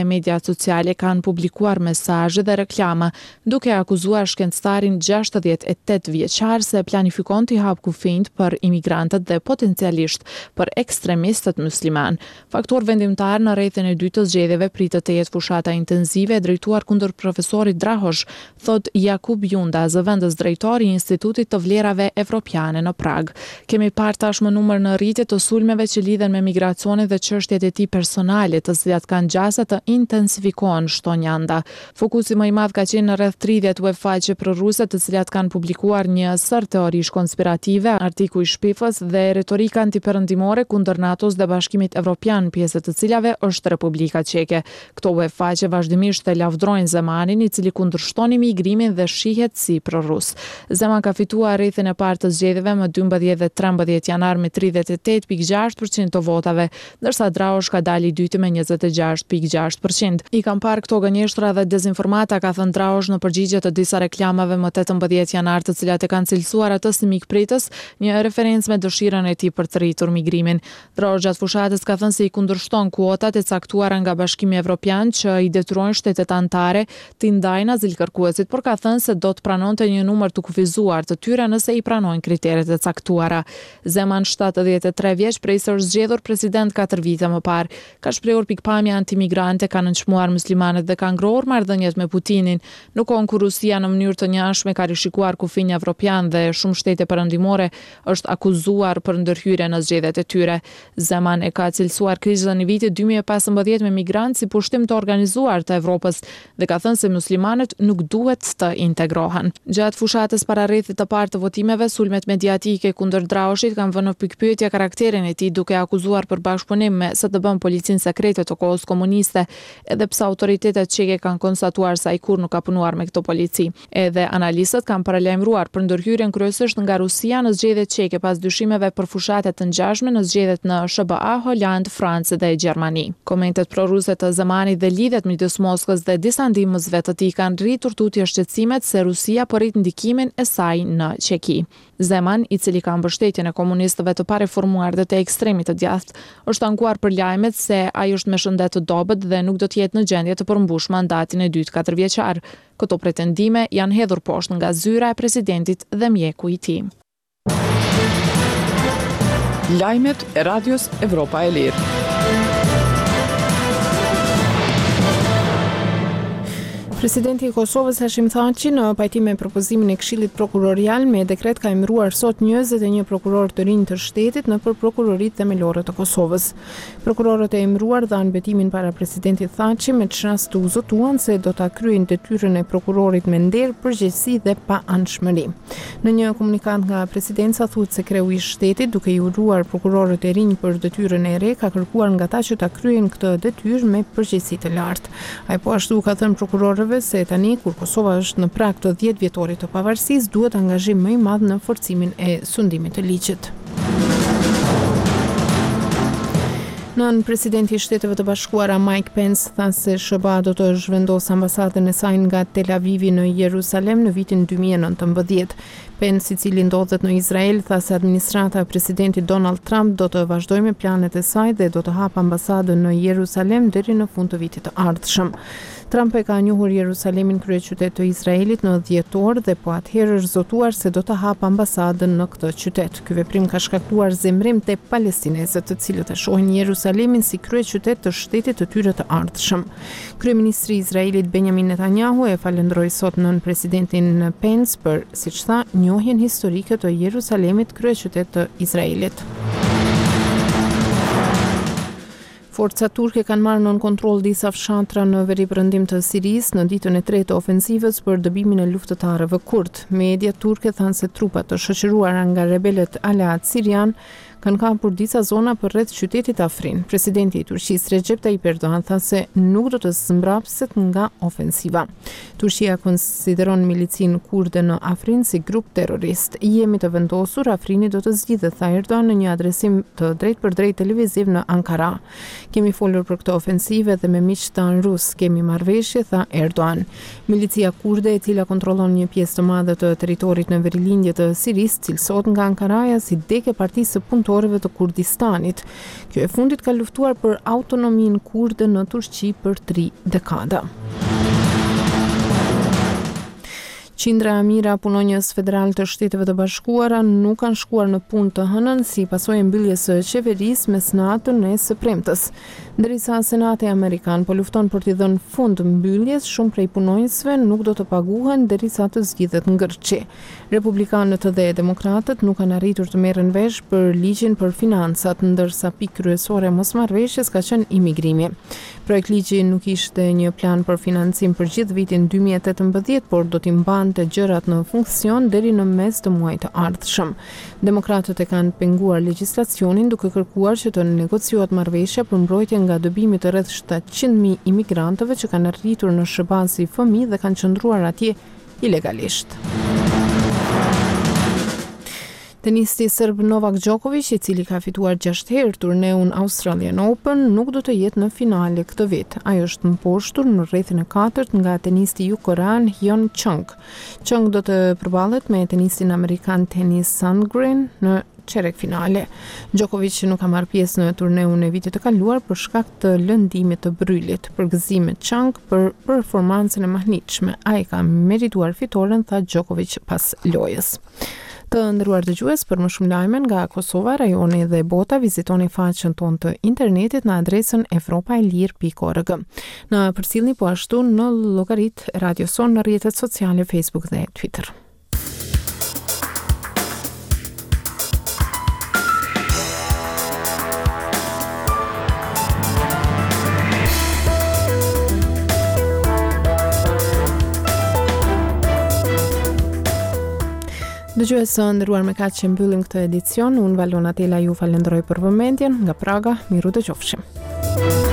Mediat sociale kanë publikuar mesazhe dhe reklama, duke akuzuar shkencëtarin 68 vjeçar se planifikon t'i hap kufijt për imigrantët dhe potencialisht për ekstremistët musliman. Faktor vendimtar në rrethin e dytë të zgjedhjeve pritet të jetë fushata intenzive e drejtuar kundër profesorit Drahosh, thot Jakub Junda, zëvendës drejtori i Institutit të Vlerave Evropiane në Prag. Kemi parë tashmë numër në rritje të sulmeve që lidhen me migracionin dhe çështjet e tij personale, të cilat kanë gjasa të intensifikohen, shton Janda. Fokusi më i madh ka qenë në rreth 30 web faqe proruse, të cilat kanë publikuar një sër teorish konspirative, artikuj shpifës dhe retorika antiperëndimore kundër NATO-s dhe Bashkimit Evropian, pjesë të cilave është Republika Çeke. Këto web faqe vazhdimisht e lavdrojnë Zemanin, i cili kundërshton imigrimin dhe shihet si prorus. Zeman ka fituar rrethin e parë të zgjedhjeve më 12 dhe 13 janar me 38.6% të votave, ndërsa Drahosh ka dalë i dyti me 26.6%. I kam parë këto gënjeshtra dhe dezinformata, ka thënë Drahosh në përgjigje të disa reklamave më 18 janar, të cilat e kanë cilësuar atë si mikpritës, një referencë me dëshirën e tij për të rritur migrimin. Drahosh gjatë fushatës ka thënë se i kundërshton kuotat e caktuara nga Bashkimi Evropian që i detyrojnë shtetet anëtare të ndajnë azilkërkuesit, por ka thënë se do të pranonte një numër të kufizuar të tyre nëse i pranojnë kriteret e caktuara. Zeman, 73 vjeç, prej se është zgjedhur president 4 vite më parë, ka shprehur pikpamje antimigrante, ka nënçmuar muslimanët dhe ka ngrohur marrëdhëniet me Putinin. Në kohën kur Rusia në mënyrë të njashme ka rishikuar kufijin evropian dhe shumë shtete perëndimore është akuzuar për ndërhyrje në zgjedhjet e tyre. Zeman e ka cilësuar krizën e vitit 2015 me migrantë si pushtim të organizuar të Evropës dhe ka thënë se muslimanët nuk duhet të integrohen. Gjatë fushatës para rrethit të parë të votimeve, sulmet mediatike kundër Drahoshit kanë vënë në pikpyetje karakterin e tij, duke akuzuar për bashkëpunim me SDB-n, policinë sekrete të kohës komuniste, edhe pse autoritetet çeke kanë konstatuar se ai kur nuk ka punuar me këto polici. Edhe analistët kanë paralajmëruar për ndërhyrjen kryesisht nga Rusia në zgjedhjet çeke pas dyshimeve për fushatet të ngjashme në zgjedhjet në SBA, Holand, Francë dhe Gjermani. Komentet proruse të Zemanit dhe lidhjet midis Moskës dhe disa ndihmësve të tij kanë rritur tutje shqetësimet se Rusia po rrit ndikimin e saj në Çeki. Zeman, i cili ka mbështetjen e komunistëve të pareformuar dhe të ekstremit të djathtë, është ankuar për lajmet se ai është me shëndet të dobët dhe nuk do të jetë në gjendje të përmbush mandatin e dytë 4 vjeçar. Këto pretendime janë hedhur poshtë nga zyra e presidentit dhe mjeku i tij. Lajmet e Radios Evropa e Lirë. Presidenti i Kosovës Hashim Thaçi në pajtim me propozimin e Këshillit Prokurorial me dekret ka emëruar sot 21 prokuror të rinj të shtetit nëpër prokuroritë themelore të Kosovës. Prokurorët e emëruar dhanë betimin para presidentit Thaçi me çast të uzotuan se do ta kryejnë detyrën e prokurorit me nder, përgjegjësi dhe pa anshmëri. Në një komunikat nga presidenca thuhet se kreu i shtetit, duke i urdhëruar prokurorët e rinj për detyrën e re, ka kërkuar nga ata që ta kryejnë këtë detyrë me përgjegjësi të lartë. Ai po ashtu ka thënë prokurorëve se tani kur Kosova është në prag të 10 vjetorit të pavarësisë, duhet angazhim më i madh në forcimin e sundimit të ligjit. Nën presidenti i Shteteve të Bashkuara Mike Pence tha se SBA do të zhvendosë ambasadën e saj nga Tel Avivi në Jerusalem në vitin 2019. Pence, i cili ndodhet në Izrael, tha se administrata e presidentit Donald Trump do të vazhdojë me planet e saj dhe do të hapë ambasadën në Jerusalem deri në fund të vitit të ardhshëm. Trump e ka njohur Jerusalemin kryeqytet të Izraelit në dhjetor dhe po atëherë është zotuar se do të hapë ambasadën në këtë qytet. Ky veprim ka shkaktuar zemrim te palestinezët, të cilët e shohin Jerusalemin si kryeqytet të shtetit të tyre të ardhshëm. Kryeministri i Izraelit Benjamin Netanyahu e falendroi sot nën presidentin Pence për, siç tha, njohjen historike të Jerusalemit kryeqytet të Izraelit. Forcat turke kanë marrë nën kontroll disa fshatra në veriperëndim të Sirisë në ditën e tretë të ofensivës për dëbimin e luftëtarëve kurd. Mediat turke thanë se trupat të shoqëruara nga rebelët Aleat Sirian kanë kapur disa zona për rreth qytetit Afrin. Presidenti i Turqisë Recep Tayyip Erdogan tha se nuk do të zmbrapset nga ofensiva. Turqia konsideron milicin kurde në Afrin si grup terrorist. Jemi të vendosur, Afrini do të zgjidhet, tha Erdogan në një adresim të drejtpërdrejt televiziv në Ankara. Kemi folur për këtë ofensive dhe me miqtë tanë rus kemi marrëveshje, tha Erdogan. Milicia kurde, e cila kontrollon një pjesë të madhe të territorit në verilindje të Sirisë, cilësohet nga Ankaraja si deke partisë së punëtorëve shkrimtarëve të Kurdistanit. Kjo e fundit ka luftuar për autonominë kurde në Turqi për 3 dekada. Qindra e mira punonjës federal të Shteteve të Bashkuara nuk kanë shkuar në punë të hënën si pasojë mbylljes së qeverisë mes natën e së premtës. Ndërsa Senati Amerikan po lufton për t'i dhënë fund mbylljes, shumë prej punonjësve nuk do të paguhen derisa të zgjidhet ngërçi. Republikanët dhe demokratët nuk kanë arritur të merren vesh për ligjin për financat, ndërsa pikë kryesore e mosmarrëveshjes ka qenë imigrimi. Projekt ligji nuk ishte një plan për financim për gjithë vitin 2018, por do t'i mbante gjërat në funksion deri në mes të muajit të ardhshëm. Demokratët e kanë penguar legjislacionin duke kërkuar që të negociohet marrëveshje për mbrojtje nga dëbimi të rreth 700.000 imigrantëve që kanë arritur në SHBA si fëmijë dhe kanë qëndruar atje ilegalisht. Tenisti serb Novak Djokovic, i cili ka fituar 6 herë turneun Australian Open, nuk do të jetë në finale këtë vit. Ai është mposhtur në rrethin e 4 nga tenisti jugoran Hyun Chung. Chung do të përballet me tenistin amerikan Tennys Sandgren në çerek finale. Djokovic nuk ka marrë pjesë në turneun e vitit të kaluar për shkak të lëndimit të brylit. Për gëzimin Chung për performancën e mahnitshme, ai ka merituar fitoren, tha Djokovic pas lojës. Të nderuar dëgjues, për më shumë lajme nga Kosova, rajoni dhe bota, vizitoni faqen tonë të internetit në adresën evropaelir.org. Na përcjellni po ashtu në llogaritë Radio Son në rrjetet sociale Facebook dhe Twitter. Dëgjues të nderuar, me kaq që mbyllim këtë edicion, unë Valona Tela ju falenderoj për vëmendjen nga Praga, miru dëgjofshim.